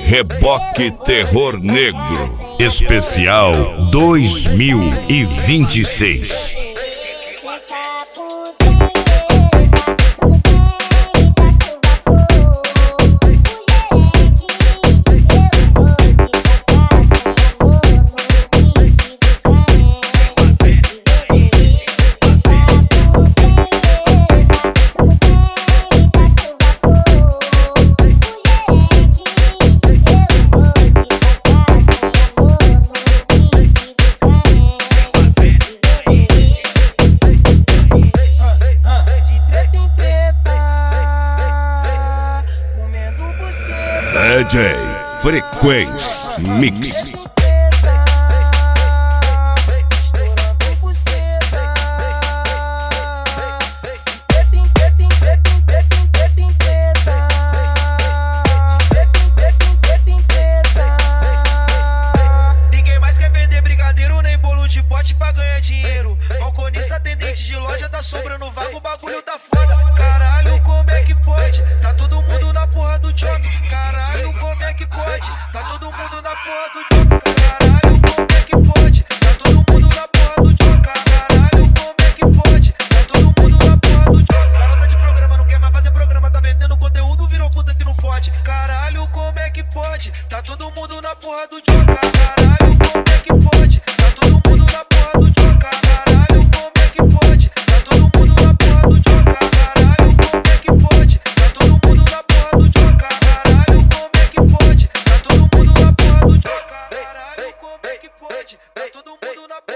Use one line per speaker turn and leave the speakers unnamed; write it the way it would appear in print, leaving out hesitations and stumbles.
Reboque Terror Negro
Especial 2026.
DJ Frequência Mix.
Ninguém mais quer vender brigadeiro nem bolo de pote pra ganhar dinheiro. Balconista, atendente de loja, tá sobrando vago, o bagulho tá foda. Caralho, como é que pode? Tá todo mundo na porra do job. Caralho, como é que pode? Tá todo mundo na porra do job. Caralho.